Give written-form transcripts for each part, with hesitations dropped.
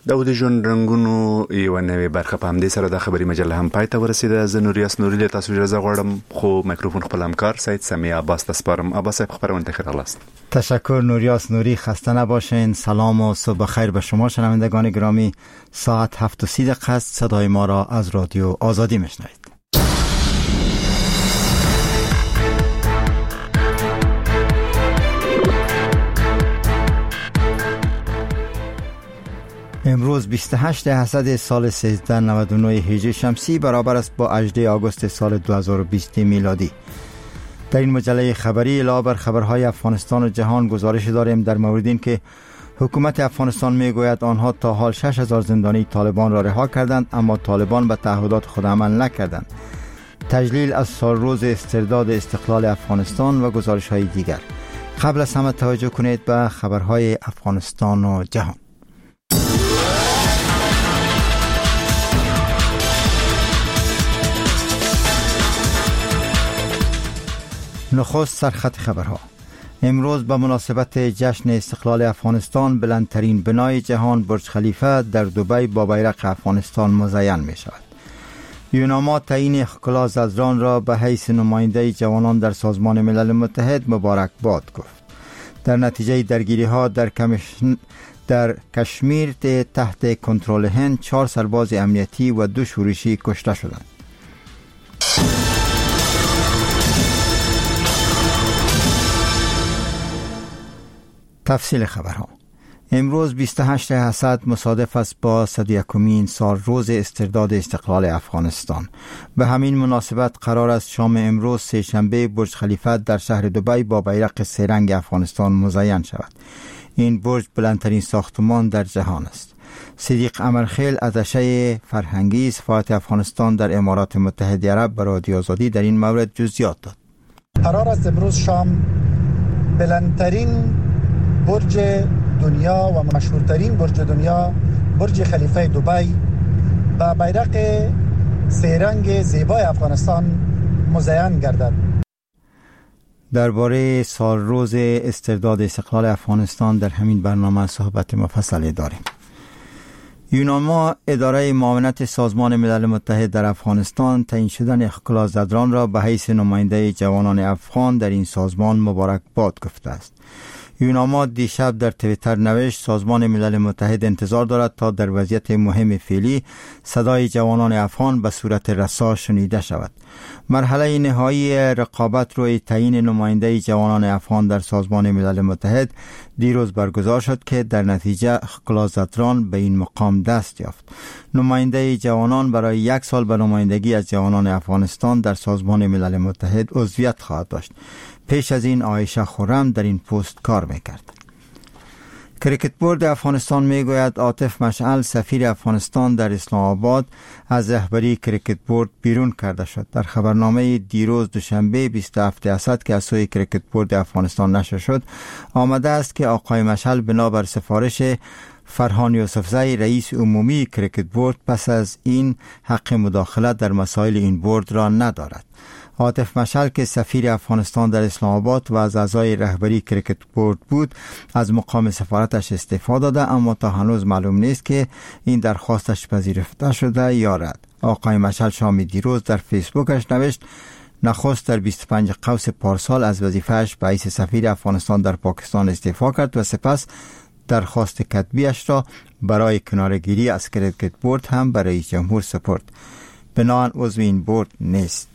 د ژوند رنگونو یو نوې برخه په همدې سره د خبري مجله هم پای ته ورسیده. زه نوریاس نوري له تاسو اجازه غواړم، خو میکروفون خپل همکار سید سمیع عباس ته سپارم. عباس صاحب خبرونه ته خلاص. تشکر نوریاس نوری، خسته نباشین. سلام و صبح خیر به شما شنوندگان گرامی. ساعت 7:30 است. صدای ما را از رادیو آزادی میشنوید. امروز 28 اسد سال 1399 هجری شمسی برابر است با 18 آگوست سال 2020 میلادی. در این مجله خبری علاوه بر خبرهای افغانستان و جهان گزارش داریم در مورد این که حکومت افغانستان میگوید آنها تا حال 6000 زندانی طالبان را رها کردند، اما طالبان به تعهدات خود عمل نکردند. تجلیل از سال روز استرداد استقلال افغانستان و گزارش های دیگر. قبل از همه توجه کنید به خبرهای افغانستان و جهان. نخست سرخط خبرها. امروز به مناسبت جشن استقلال افغانستان بلندترین بنای جهان برج خلیفه در دبی با بیرق افغانستان مزین می شود. یوناما تعیین اخکلا زدران را به حیث نماینده جوانان در سازمان ملل متحد مبارکباد گفت. در نتیجه درگیری ها در کشمیر تحت کنترل هند 4 سرباز امنیتی و 2 شورشی کشته شدند. تفصیل خبرها. امروز 28 اسد مصادف است با 101مین سال روز استرداد استقلال افغانستان. به همین مناسبت قرار است شام امروز سه‌شنبه برج خلیفه در شهر دبی با بیرق 3 رنگ افغانستان مزین شود. این برج بلندترین ساختمان در جهان است. صدیق امرخیل اتشه فرهنگی سفارت افغانستان در امارات متحده عرب به رادیو آزادی در این مورد جزئیات داد. قرار است امروز شام بلندترین برج دنیا و مشهورترین برج دنیا، برج خلیفه دبی، با بیرق 3 رنگ زیبای افغانستان مزین گردد. درباره سال روز استرداد استقلال افغانستان در همین برنامه صحبت مفصلی داریم. یوناما اداره معاونت سازمان ملل متحد در افغانستان تعیین شدن اخکلا زدران را به حیث نماینده جوانان افغان در این سازمان مبارکباد گفته است. یوناما دیشب در توییتر نوشت سازمان ملل متحد انتظار دارد تا در وضعیت مهم فعلی صدای جوانان افغان به صورت رسا شنیده شود. مرحله نهایی رقابت روی تعیین نماینده جوانان افغان در سازمان ملل متحد دیروز برگزار شد که در نتیجه اخکلا زدران به این مقام دست یافت. نماینده جوانان برای 1 سال به نمایندگی از جوانان افغانستان در سازمان ملل متحد عضویت خواهد داشت. پیش از این عایشه خرم در این پست کار میکرد. کریکت بورد افغانستان میگوید عاطف مشعل سفیر افغانستان در اسلام آباد از رهبری کریکت بورد بیرون کرده شد. در خبرنامه دیروز دوشنبه 27 اسد که از سوی کریکت بورد افغانستان نشر شد آمده است که آقای مشعل بنابر سفارش فرهان یوسفزی رئیس عمومی کریکت بورد پس از این حق مداخلت در مسائل این بورد را ندارد. عاطف مشعل که سفیر افغانستان در اسلام آباد و از اعضای رهبری کریکت بورد بود از مقام سفارتش استعفا داده، اما تا هنوز معلوم نیست که این درخواستش پذیرفته شده یا رد. آقای مشعل شام دیروز در فیسبوکش نوشت نخست در 25 قوس پارسال از وظیفه‌اش به حیث سفیر افغانستان در پاکستان استعفا کرد و سپس درخواست کتبیش را برای کنارگیری از کریکت بورد هم به رئیس جمهور سپرد. بنابراین عضو این بورد نیست.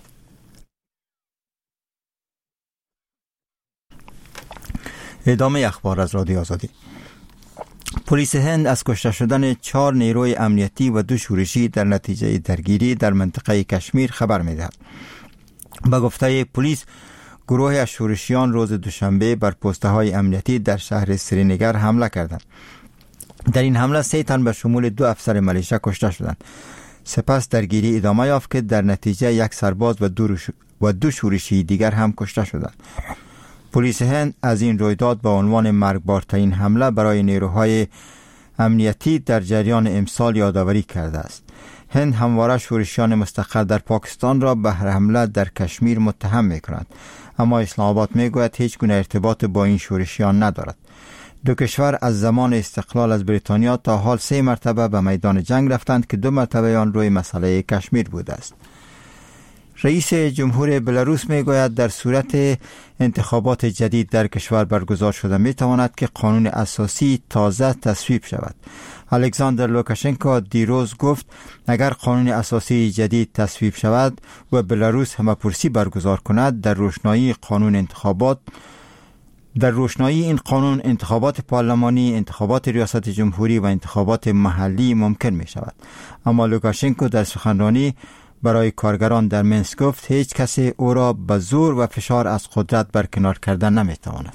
ادامه اخبار از رادیو آزادی. پلیس هند از کشته شدن 4 نیروی امنیتی و 2 شورشی در نتیجه درگیری در منطقه کشمیر خبر می‌دهد. به گفته پلیس گروه از شورشیان روز دوشنبه بر پست‌های امنیتی در شهر سرینگر حمله کردند. در این حمله 3 تن به شمول 2 افسر ملیشه کشته شدند. سپس درگیری ادامه یافت که در نتیجه 1 سرباز و 2 شورشی دیگر هم کشته شدند. پلیس هند از این رویداد با عنوان مرگبارترین حمله برای نیروهای امنیتی در جریان امسال یادآوری کرده است. هند همواره شورشیان مستقر در پاکستان را به حمله در کشمیر متهم می‌کند، اما اسلام آباد می‌گوید هیچ گونه ارتباط با این شورشیان ندارد. دو کشور از زمان استقلال از بریتانیا تا حال 3 مرتبه به میدان جنگ رفتند که 2 مرتبه آن روی مسئله کشمیر بوده است. رئیس جمهور بلاروس میگوید در صورت انتخابات جدید در کشور برگزار شده میتواند که قانون اساسی تازه تصویب شود. الکساندر لوکاشنکو دیروز گفت اگر قانون اساسی جدید تصویب شود و بلاروس همه‌پرسی برگزار کند در روشنایی این قانون انتخابات پارلمانی، انتخابات ریاست جمهوری و انتخابات محلی ممکن می شود. اما لوکاشنکو در سخنرانی برای کارگران در منسک گفت هیچ کسی او را به زور و فشار از قدرت برکنار کردن نمی تواند.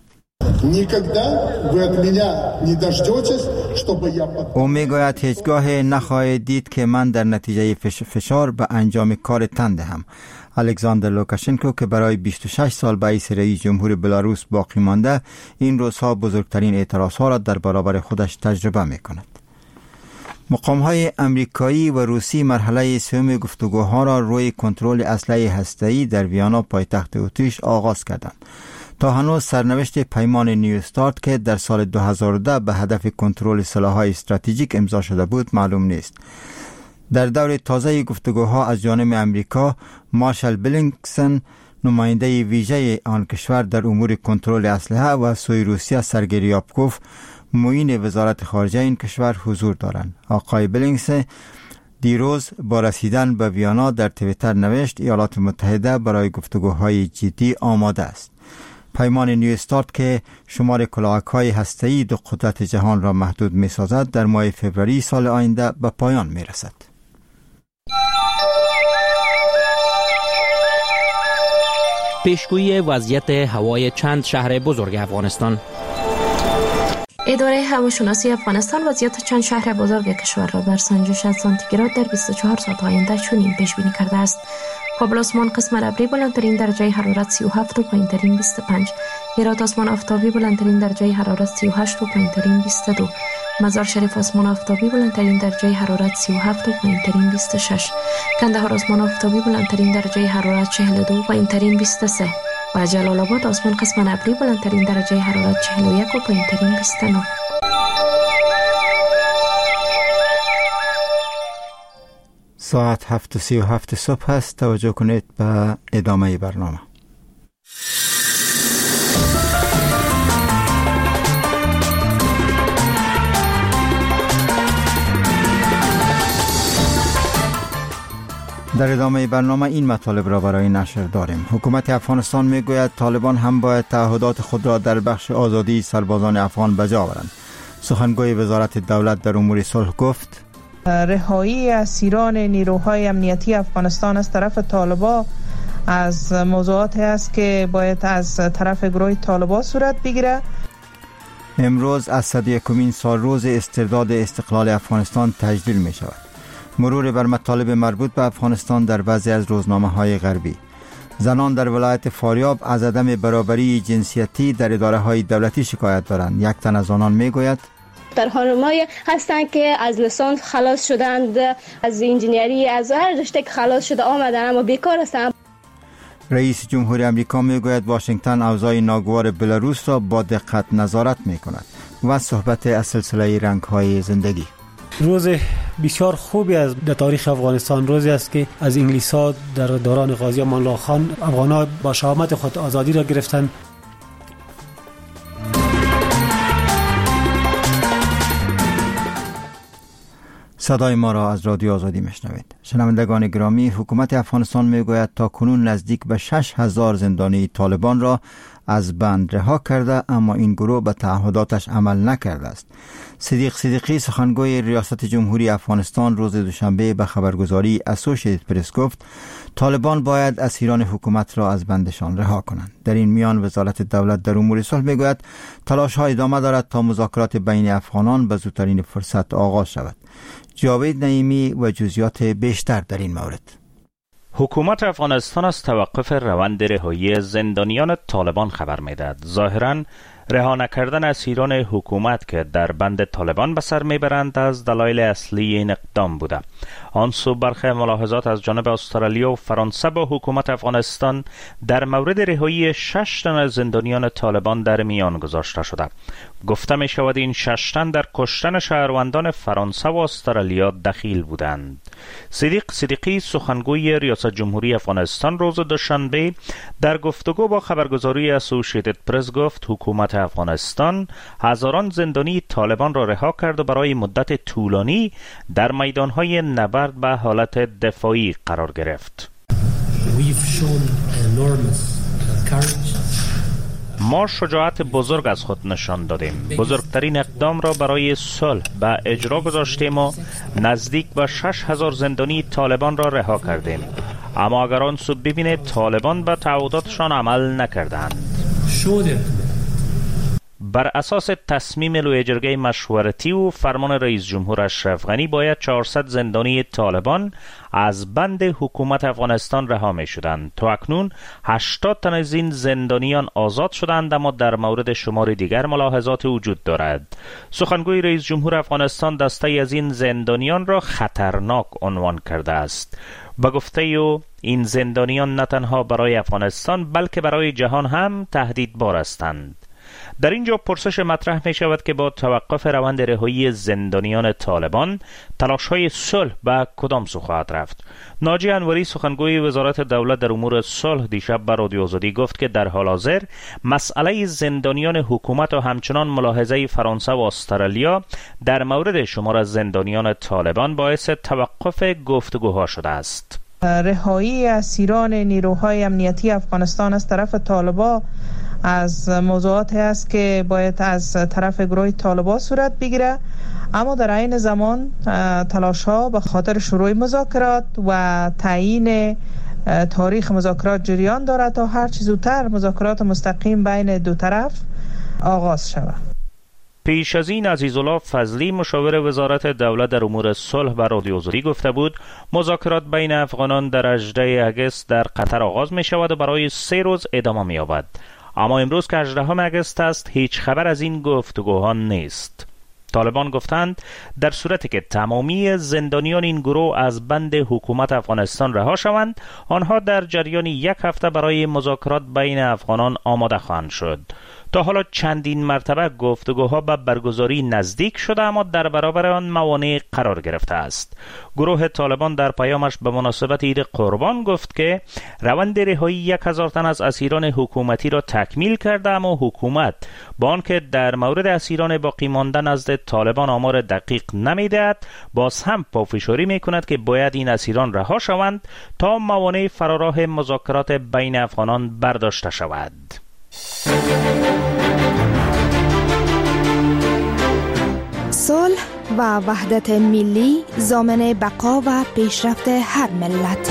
او می گوید هیچگاه نخواهید دید که من در نتیجه فشار به انجام کار تن دهم. الکساندر لوکاشنکو که برای 26 سال به حیث رئیس جمهور بلاروس باقی مانده، این روزها بزرگترین اعتراضها را در برابر خودش تجربه می کند. مقام‌های امریکایی و روسی مرحله سوم گفتگوها را روی کنترل اسلحه هسته‌ای در ویانا پایتخت اتریش آغاز کردند. تا هنوز سرنوشت پیمان نیو استارت که در سال 2010 به هدف کنترل سلاح‌های استراتژیک امضا شده بود معلوم نیست. در دور تازه گفتگوها از جانب امریکا، مارشال بلینکن نماینده ویژه آن کشور در امور کنترل اسلحه و سوی روسیه سرگئی ریابکوف معین وزارت خارجه این کشور حضور دارند. آقای بلینکن دیروز با رسیدن به ویانا در توییتر نوشت ایالات متحده برای گفتگوهای جدی آماده است. پیمان نیو استارت که شمار کلاهک‌های هسته‌ای دو قدرت جهان را محدود می‌سازد در ماه فوریه سال آینده به پایان می‌رسد. پیشگویی وضعیت هوای چند شهر بزرگ افغانستان. اداره هواشناسی افغانستان وضعیت چند شهر بزرگ کشور را بر سنجش از سانتیگراد در 24 ساعت آینده چنین پیش بینی کرده است: کابل آسمان قسمت ابری بلندترین درجه حرارت 37 و پایینترین 25. هرات آسمان آفتابی بلندترین درجه حرارت 38 و پایینترین 22. مزار شریف آسمان آفتابی بلندترین درجه حرارت 37 و پایینترین 26. کندهار آسمان آفتابی بلندترین درجه حرارت 42 و پایینترین 23. و جلال آباد آسمان قسمت ابری بلندترین درجه حرارت 41 و پایینترین 29. ساعت 7:37 صبح است. توجه کنید به ادامه برنامه. در ادامه برنامه این مطالب را برای نشر داریم. حکومت افغانستان میگوید طالبان هم باید تعهدات خود را در بخش آزادی سربازان افغان بجا آورند. سخنگوی وزارت دولت در امور صلح گفت رهایی اسیران نیروهای امنیتی افغانستان از طرف طالبان از موضوعاتی است که باید از طرف گروه طالبان صورت بگیره. امروز از 101مین سال روز استرداد استقلال افغانستان تجلیل می شود. مرور بر مطالب مربوط به افغانستان در بعضی از روزنامه‌های غربی. زنان در ولایت فاریاب از عدم برابری جنسیتی در اداره‌های دولتی شکایت دارند. یک تن از آنان میگوید در خانم‌های هستند که از لیسانس خلاص شدند، از انجینیری، از هر رشته که خلاص شده آمدن اما بیکار هستند. رئیس جمهور آمریکا میگوید واشنگتن اوضاع ناگوار بلاروس را با دقت نظارت میکند و صحبت از سلسله رنگ‌های زندگی. روز بسیار خوبی از در تاریخ افغانستان، روزی است که از انگلیس‌ها در دوران غازی امان الله خان افغان‌ها با شهامت خود آزادی را گرفتند. صدای ما را از رادیو آزادی میشنوید. شنوندگان گرامی، حکومت افغانستان میگوید تا کنون نزدیک به 6000 زندانی طالبان را از بند رها کرده، اما این گروه به تعهداتش عمل نکرده است. صدیق صدیقی سخنگوی ریاست جمهوری افغانستان روز دوشنبه به خبرگزاری اسوشیتد پرس گفت طالبان باید اسیران حکومت را از بندشان رها کنند. در این میان وزارت دولت در امور صلح میگوید تلاش‌ها ادامه دارد تا مذاکرات بین افغانان به زودترین فرصت آغاز شود. جاوید نعیمی و جزئیات بیشتر در این مورد. حکومت افغانستان از توقف روند رهایی زندانیان طالبان خبر می‌دهد. ظاهراً رها نکردن اسیران حکومت که در بند طالبان به سر میبرند از دلایل اصلی این اقدام بوده. آن سو برخی ملاحظات از جانب استرالیا و فرانسه با حکومت افغانستان در مورد رهایی 6 تن از زندانیان طالبان در میان گذاشته شده. گفته می شود این 6 تن در کشتن شهروندان فرانسه و استرالیا دخیل بودند. صدیق صدیقی سخنگوی ریاست جمهوری افغانستان روز دوشنبه در گفتگو با خبرگزاری اسوسییتد پرس گفت حکومت افغانستان هزاران زندانی طالبان را رها کرد و برای مدت طولانی در میدانهای نبرد به حالت دفاعی قرار گرفت. ما شجاعت بزرگ از خود نشان دادیم. بزرگترین اقدام را برای صلح به اجرا گذاشتیم و نزدیک به 6,000 زندانی طالبان را رها کردیم. اما اگر آن سو ببینید طالبان به تعهداتشان عمل نکردند. بر اساس تصمیم لوی جرگه مشورتی و فرمان رئیس جمهور اشرف غنی باید 400 زندانی طالبان از بند حکومت افغانستان رها می شدند. تا اکنون 80 تن از این زندانیان آزاد شدند، اما در مورد شمار دیگر ملاحظات وجود دارد. سخنگوی رئیس جمهور افغانستان دسته از این زندانیان را خطرناک عنوان کرده است. با گفته او این زندانیان نه تنها برای افغانستان بلکه برای جهان هم تهدیدبار هستند. در اینجا پرسش مطرح می شود که با توقف روند رهایی زندانیان طالبان تلاش‌های صلح به کدام سو خواهد رفت؟ ناجی انوری سخنگوی وزارت دولت در امور صلح دیشب به رادیو آزادی گفت که در حال حاضر مسئله زندانیان حکومت و همچنان ملاحظه فرانسه و استرالیا در مورد شمار از زندانیان طالبان باعث توقف گفتگوها شده است. رهایی اسیران نیروهای امنیتی افغانستان از طرف طالبان از موضوعاتی است که باید از طرف گروه طالبان صورت بگیره، اما در عین زمان تلاش ها به خاطر شروع مذاکرات و تعیین تاریخ مذاکرات جریان دارد تا هر چه زودتر مذاکرات مستقیم بین دو طرف آغاز شود. پیش از این عزیزالله فضلی مشاور وزارت دولت در امور صلح به رادیو آزادی گفته بود مذاکرات بین افغانان در 18 اگست در قطر آغاز می شود و برای 3 روز ادامه می یابد. اما امروز که 18 اگست است هیچ خبر از این گفتگوها نیست. طالبان گفتند در صورتی که تمامی زندانیان این گروه از بند حکومت افغانستان رها شوند، آنها در جریان 1 هفته برای مذاکرات بین افغانان آماده خواهند شد. تا حالا چندین مرتبه گفتگوها به برگزاری نزدیک شده، اما در برابر آن موانع قرار گرفته است. گروه طالبان در پیامش به مناسبت عید قربان گفت که روند رهایی 1000 تن از اسیران حکومتی را تکمیل کرده، اما حکومت با آنکه در مورد اسیران باقی مانده نزد طالبان آمار دقیق نمی‌دهد، باز هم پافشاری می‌کند که باید این اسیران رها شوند تا موانع فراراه مذاکرات بین افغانان برداشته شود. صلح و وحدت ملی ضامن بقا و پیشرفت هر ملت.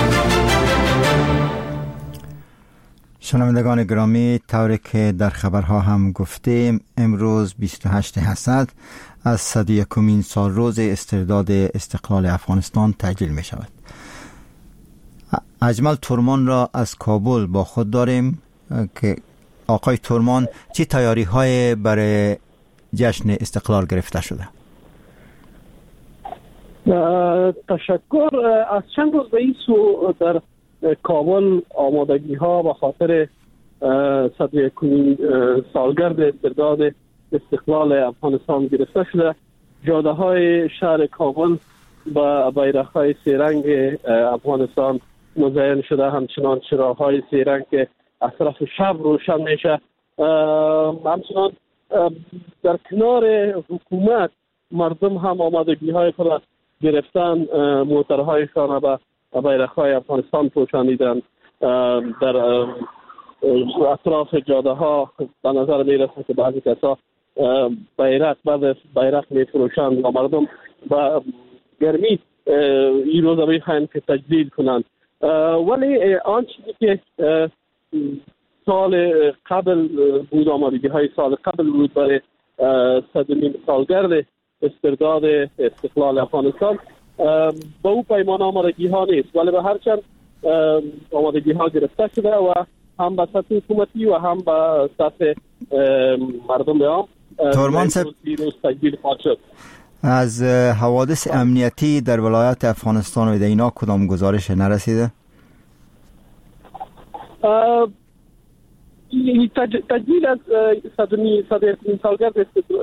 شنوندگان گرامی، طوری که در خبرها هم گفتیم امروز 28 حسد از 101مین سال روز استرداد استقلال افغانستان تعجیل می شود. اجمل تورمان را از کابل با خود داریم که آقای تورمان چی تیاری های برای جشن استقلال گرفته شده؟ تشکر. از چند روز به این سو در کابل آمادگی ها به خاطر 101مین سالگرد استرداد استقلال افغانستان گرفته شده. جاده های شهر کابل با بیرق های 3 رنگ افغانستان مزین شده، همچنان چراغ های 3 رنگ که از طرف شب روشن میشه. همچنان در کنار حکومت مردم هم آمادگی های خود گرفتن، موترهایشان به بیرق های افغانستان پوشانیدن. در اطراف جاده ها به نظر میرسه که بعضی کسا بیرق میفروشند و مردم با گرمی این روز میخواین که تجدید کنند. ولی آن چیزی که سال قبل بود، آمادگی های سال قبل بود برای 100مین سالگرد استرداد استقلال افغانستان، با او پیمان آمادگی ها نیست، ولی به هر چند آمادگی ها گرفته شده و هم به سطح حکومتی و هم به سطح مردم عام تورمان صاحب، دیروز تکمیل خواهد شد. از حوادث امنیتی در ولایت افغانستان و اینا کدام گزارش نرسیده؟ تجمیل از 101 سالگرد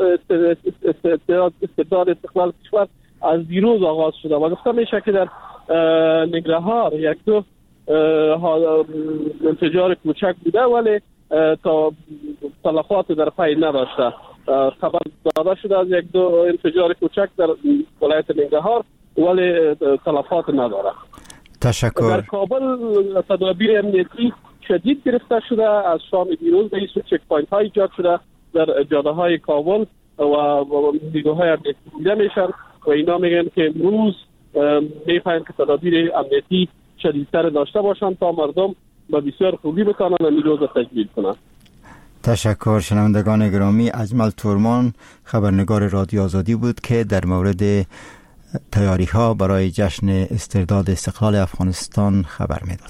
استبداد استقلال کشور از دیروز آغاز شده و گفته میشه که در ننگرهار یک دو انفجار کوچک بوده ولی تا تلفات در پی نداشته. خبر داده شده از یک دو انفجار کوچک در ولایت ننگرهار ولی تلفات نداره. تشکر. در کابل تدابیر امنیتی شدید گرفته شده. از شام دیروز به این چک پوینت های ایجاد شده در جاده های کابل و نیروهای امنیتی دیده میشن و اینا میگن که امروز میخواین که تدابیر امنیتی شدیدتر داشته باشن تا مردم به بسیار خوبی بتانن و نیروز تکمیل کنن. تشکر. شنوندگان گرامی، اجمل تورمان خبرنگار رادیو آزادی بود که در مورد تیاری ها برای جشن استرداد استقلال افغانستان خبر میداد.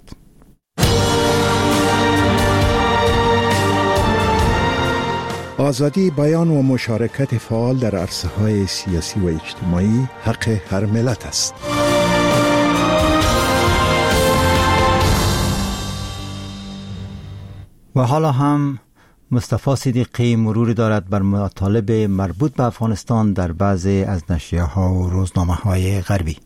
آزادی بیان و مشارکت فعال در عرصه‌های سیاسی و اجتماعی حق هر ملت است. و حالا هم مصطفی صدیقی مروری دارد بر مطالب مربوط به افغانستان در بعضی از نشریه‌ها و روزنامه‌های غربی.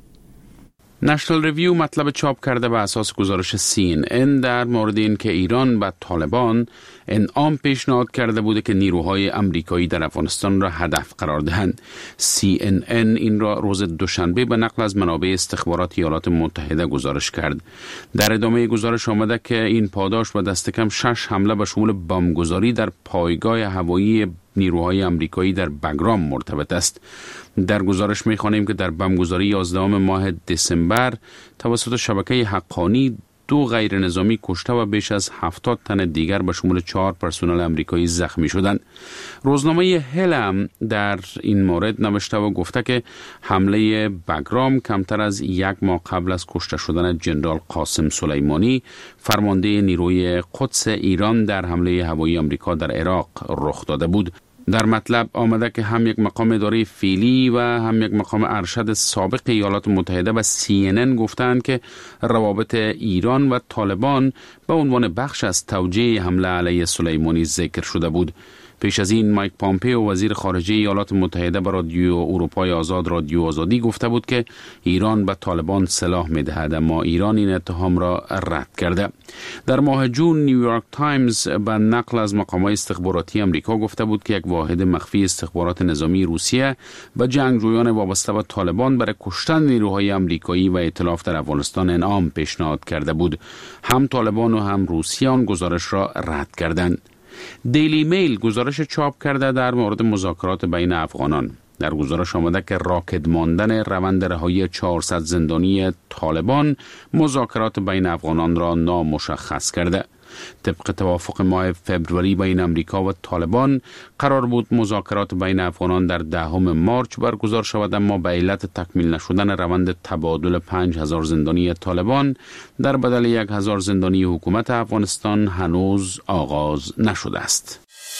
نشنال ریویو مطلب چاپ کرده به اساس گزارش CNN در مورد این که ایران به طالبان انعام پیشنهاد کرده بوده که نیروهای امریکایی در افغانستان را هدف قرار دهند. CNN این را روز دوشنبه به نقل از منابع استخبارات ایالات متحده گزارش کرد. در ادامه گزارش آمده که این پاداش به دست کم 6 حمله به شمول بمبگذاری در پایگاه هوایی نیروهای امریکایی در بگرام مرتبط است. در گزارش می‌خوانیم که در بمبگذاری 11 ماه دسامبر توسط شبکه حقانی 2 غیر نظامی کشته و بیش از 70 تن دیگر به شمول 4 پرسنل امریکایی زخمی شدند. روزنامه هلم در این مورد نوشته و گفته که حمله بگرام کمتر از 1 ماه قبل از کشته شدن جنرال قاسم سلیمانی فرمانده نیروی قدس ایران در حمله هوایی امریکا در عراق رخ داده بود. در مطلب آمده که هم یک مقام اداره فعلی و هم یک مقام ارشد سابق ایالات متحده و CNN گفتند که روابط ایران و طالبان به عنوان بخش از توجیه حمله علیه سلیمانی ذکر شده بود. پیش از این مایک پامپئو وزیر خارجه ایالات متحده به رادیو اروپای آزاد رادیو آزادی گفته بود که ایران به طالبان سلاح می‌دهد، اما ایران این اتهام را رد کرده. در ماه جون نیویورک تایمز به نقل از مقامات استخباراتی آمریکا گفته بود که یک واحد مخفی استخبارات نظامی روسیه به جنگجویان وابسته به طالبان برای کشتن نیروهای آمریکایی و ائتلاف در افغانستان انعام پیشنهاد کرده بود. هم طالبان و هم روسیه آن گزارش را رد کردند. دیلی میل گزارش چاپ کرده در مورد مذاکرات بین افغانان. در گزارش آمده که راکد ماندن روند رهایی 400 زندانی طالبان مذاکرات بین افغانان را نامشخص کرده. طبق توافق ماه فبروری بین امریکا و طالبان قرار بود مذاکرات بین افغانان در 10 مارچ برگزار شود، اما به علت تکمیل نشدن روند تبادل 5000 زندانی طالبان در بدل 1000 زندانی حکومت افغانستان هنوز آغاز نشده است.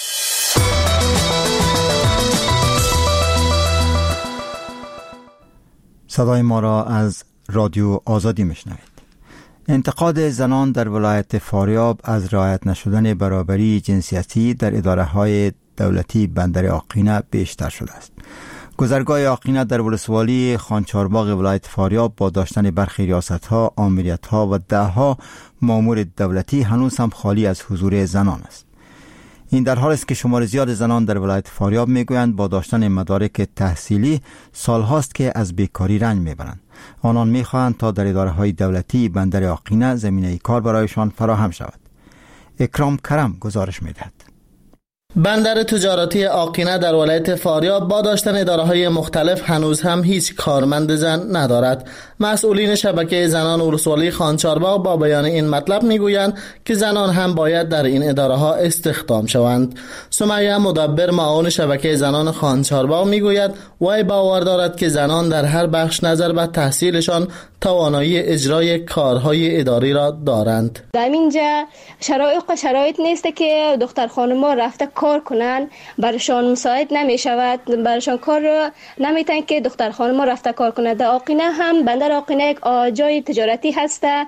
صدای ما را از رادیو آزادی میشنوید. انتقاد زنان در ولایت فاریاب از رعایت نشدن برابری جنسیتی در اداره‌های دولتی بندر آقینه بیشتر شده است. گذرگاه آقینه در ولسوالی خانچارباغ ولایت فاریاب با داشتن برخی ریاست‌ها، آمریت‌ها و ده‌ها مامور دولتی هنوز هم خالی از حضور زنان است. این در حالی است که شمار زیاد زنان در ولایت فاریاب میگویند با داشتن مدارک تحصیلی سالهاست که از بیکاری رنج میبرند. آنان میخواهند تا در اداره‌های دولتی بندر آقینه زمینه کار برایشان فراهم شود. اکرام کرم گزارش میدهد. بندر تجارتی آقینه در ولایت فاریاب با داشتن اداره‌های مختلف هنوز هم هیچ کارمند زن ندارد. مسئولین شبکه زنان ولسوالی خانچارباغ با بیان این مطلب میگویند که زنان هم باید در این اداره‌ها استخدام شوند. سمیه مدبر معاون شبکه زنان خانچارباغ میگوید وی باور دارد که زنان در هر بخش نظر به تحصیلشان توانایی اجرای کارهای اداری را دارند. در اینجا شرایط نیست که دختر خانم‌ها رفته کار کنن برشان مساعد نمی شود، برشان کار نمیتن که دختر خانم رفته کار کنه. در آقینه هم بندر آقینه یک جای تجارتی هسته،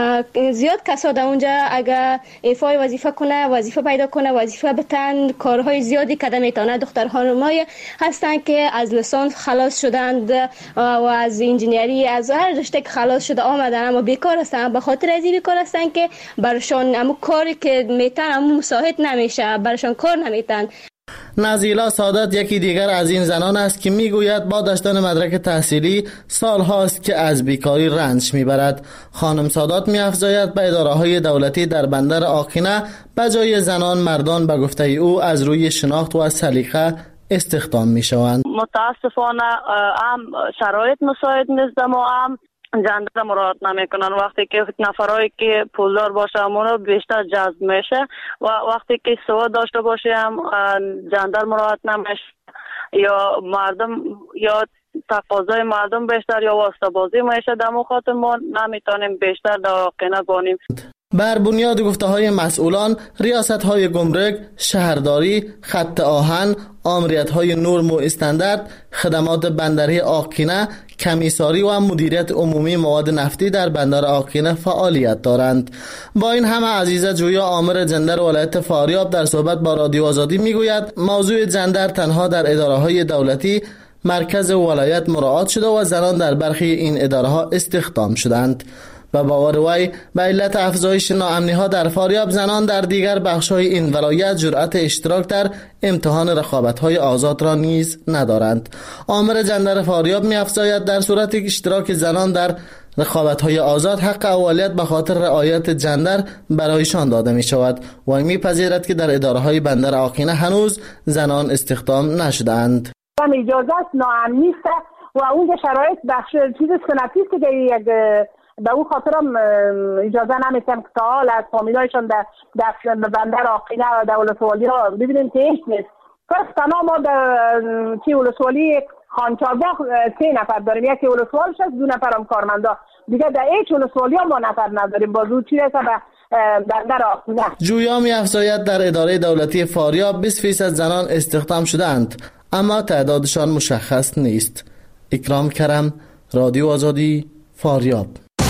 زیاد کسا در اونجا اگر ایفای وظیفه کنه، وظیفه پیدا کنه، وظیفه بتن، کارهای زیادی کده میتونه. دختر خانمای هستن که از لیسانس خلاص شدند و از انجینیری از هر رشته خلاص شده آمدن اما بیکار هستن. به خاطر از این بیکار هستن که برشان همون کاری که میتن همون مساعد نمیشه، برشان کار نمیتن. نزیلا سادات یکی دیگر از این زنان است که میگوید با داشتن مدرک تحصیلی سال هاست که از بیکاری رنج میبرد. خانم سادات میافزاید به اداره‌های دولتی در بندر آقینه به جای زنان مردان به گفته او از روی شناخت و سلیقه استخدام میشوند. متاسفانه هم شرایط مساعد نیست، ما هم جندر مراعات نمیکنن. وقتی که نفرایی که پولدار باشه همون بیشتر جذب میشه و وقتی که سواد داشته باشه هم جندر مراعات نمیشه، یا مردم یا تقاضای مردم بیشتر یا واسطه بازی میشه. در خاطر ما نمیتونیم بیشتر در آقینه بانیم. بر بنیاد گفته‌های مسئولان، ریاست‌های گمرک، شهرداری، خط آهن، آمریت‌های نرم و استاندارد، خدمات بندری آقینه، کمیساری و مدیریت عمومی مواد نفتی در بندر آقینه فعالیت دارند. با این همه عزیزه جویا آمر جندر ولایت فاریاب در صحبت با رادیو آزادی میگوید موضوع جندر تنها در اداره‌های دولتی مرکز ولایت مراعات شده و زنان در برخی این اداره‌ها استخدام شدند. و باور وی به علت افزایش ناامنی‌ها در فاریاب زنان در دیگر بخش‌های این ولایت جرأت اشتراک در امتحان رقابت‌های آزاد را نیز ندارند. آمر جندر فاریاب می‌افزاید در صورت اشتراک زنان در رقابت‌های آزاد حق اولیت به خاطر رعایت جندر برایشان داده می‌شود و می‌پذیرد که در اداره‌های بندر آقینه هنوز زنان استخدام نشده‌اند. اجازه ناامنی است و اونجا شرایط بخش چیز سنتی است که یک به اون خاطرم اجازه نمیتونم که تا حال از فامیلایشان در بندر آقینه و در ولسوالی ها ببینیم که هیچ نیست. پس تنها ما در ولسوالی خانچارباغ 3 نفر داریم، یکی ولسوالش هست، 2 نفر هم کارمندا. دیگه در هیچ ولسوالی ها ما نفر نداریم. بازو چی رسه به بندر آقینه. جویا می‌افزاید در اداره دولتی فاریاب 20% زنان استخدام شدند، اما تعدادشان مشخص نیست. اکرام کرم، رادیو آزادی، فاریاب.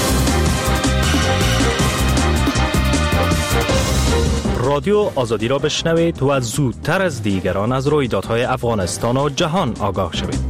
رادیو آزادی را بشنوید و زودتر از دیگران از رویدادهای افغانستان و جهان آگاه شوید.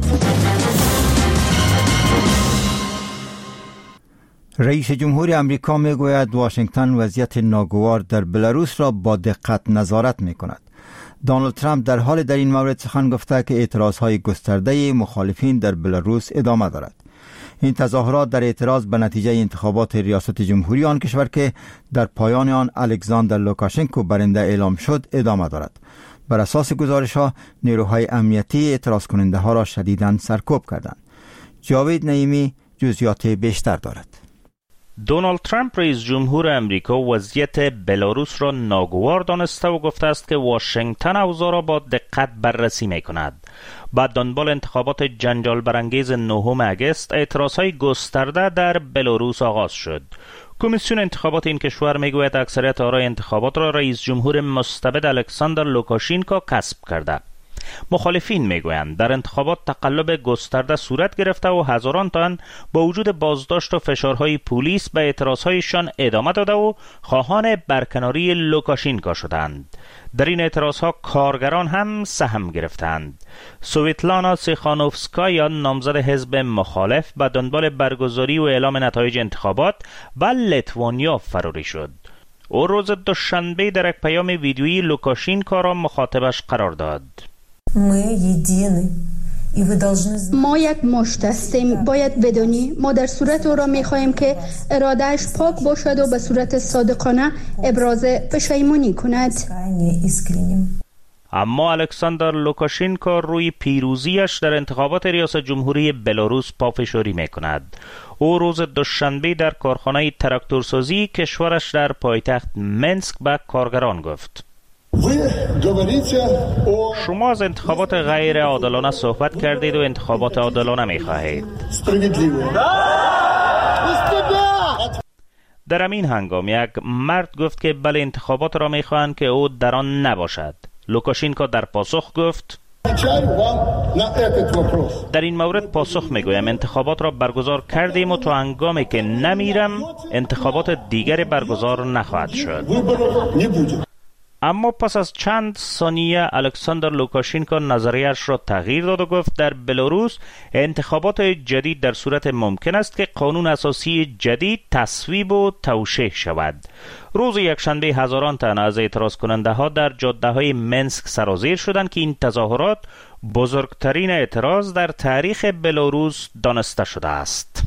رئیس جمهور امریکا میگوید واشنگتن وضعیت ناگوار در بلاروس را با دقت نظارت میکند. دونالد ترامپ در حال در این مورد سخن گفته که اعتراضهای گسترده مخالفین در بلاروس ادامه دارد. این تظاهرات در اعتراض به نتیجه انتخابات ریاست جمهوری آن کشور که در پایان آن الکساندر لوکاشنکو برنده اعلام شد ادامه دارد. بر اساس گزارش‌ها نیروهای امنیتی اعتراض کننده ها را شدیداً سرکوب کردند. جاوید نعیمی جزئیات بیشتر دارد. دونالد ترامپ رئیس جمهور امریکا وضعیت بلاروس را ناگوار دانسته و گفته است که واشنگتن اوضاع را با دقت بررسی می‌کند. بعد دنبال انتخابات جنجال برانگیز 9 اگست اعتراضهای گسترده در بلاروس آغاز شد. کمیسیون انتخابات این کشور میگوید اکثریت آرای انتخابات را رئیس جمهور مستبد الکساندر لوکاشنکو کسب کرده. مخالفین میگویند در انتخابات تقلب گسترده صورت گرفته و هزاران تن با وجود بازداشت و فشارهای پلیس به اعتراضهایشان ادامه داده و خواهان برکناری لوکاشنکو شدند. در این اعتراضها کارگران هم سهم گرفتند. سویتلانا سیخانوفسکایا نامزد حزب مخالف به دنبال برگزاری و اعلام نتایج انتخابات به لیتوانیا فراری شد. او روز دوشنبه در یک پیام ویدیویی لوکاشنکو را مخاطبش قرار داد. ما یک مشت هستیم. باید بدونی ما در صورت او را میخواهیم که ارادهش پاک باشد و به صورت صادقانه ابراز پشیمانی کند. اما الکساندر لوکاشنکو روی پیروزیش در انتخابات ریاست جمهوری بلاروس پافشاری میکند. او روز دوشنبه در کارخانه تراکتورسازی کشورش در پایتخت منسک به کارگران گفت: شما از انتخابات غیر عادلانه صحبت کردید و انتخابات عادلانه می خواهید. در همین هنگام یک مرد گفت که بله انتخابات را می خواهند که او در آن نباشد. لوکاشنکو در پاسخ گفت: در این مورد پاسخ میگویم انتخابات را برگزار کردیم و تا هنگامی که نمیرم انتخابات دیگری برگزار نخواهد شد. اما پس از چند ثانیه الکساندر لوکاشنکو نظریه‌اش را تغییر داد و گفت در بلاروس انتخابات جدید در صورت ممکن است که قانون اساسی جدید تصویب و توشیح شود. روز یکشنبه هزاران تن از اعتراض کننده ها در جاده های منسک سرازیر شدند که این تظاهرات بزرگترین اعتراض در تاریخ بلاروس دانسته شده است.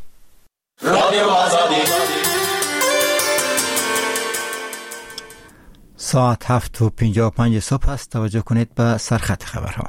ساعت 7:55 صبح است. توجه کنید به سرخط خبرها.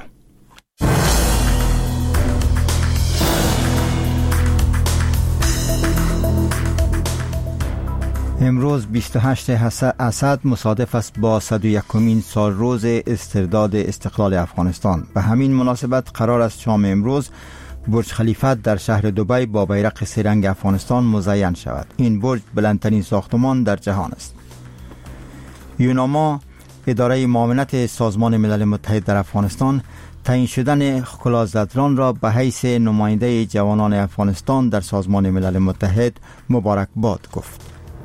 امروز 28 اسد مصادف است با 101مین سال روز استرداد استقلال افغانستان. به همین مناسبت قرار است شام امروز برج خلیفه در شهر دبی با بیرق سه رنگ افغانستان مزین شود. این برج بلندترین ساختمان در جهان است. یوناما، اداره معاونت سازمان ملل متحد در افغانستان، تعیین شدن خلا زدران را به حیث نماینده جوانان افغانستان در سازمان ملل متحد مبارکباد گفت.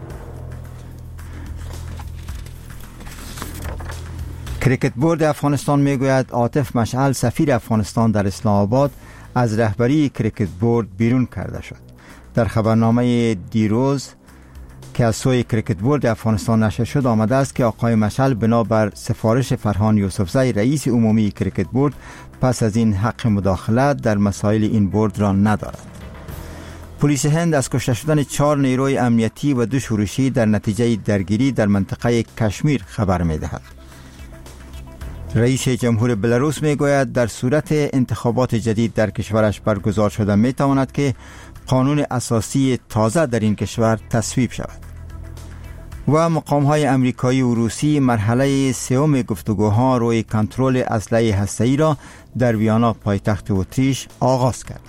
کریکت بورد افغانستان میگوید عاطف مشعل سفیر افغانستان در اسلام آباد از رهبری کریکت بورد بیرون کرده شد. در خبرنامه دیروز که از سوی کریکت بورد افغانستان نشر شد آمده است که آقای مشعل بنابر سفارش فرهان یوسفزی رئیس عمومی کریکت بورد پس از این حق مداخلت در مسائل این بورد را ندارد. پلیس هند از کشته شدن 4 نیروی امنیتی و 2 شورشی در نتیجه درگیری در منطقه کشمیر خبر می‌دهد. رئیس جمهور بلاروس میگوید در صورت انتخابات جدید در کشورش برگزار شده میتواند که قانون اساسی تازه در این کشور تصویب شود. و مقام‌های امریکایی و روسی مرحله سوم گفتگوها روی کنترل اسلحه هسته‌ای را در ویانا پایتخت اتریش آغاز کردند.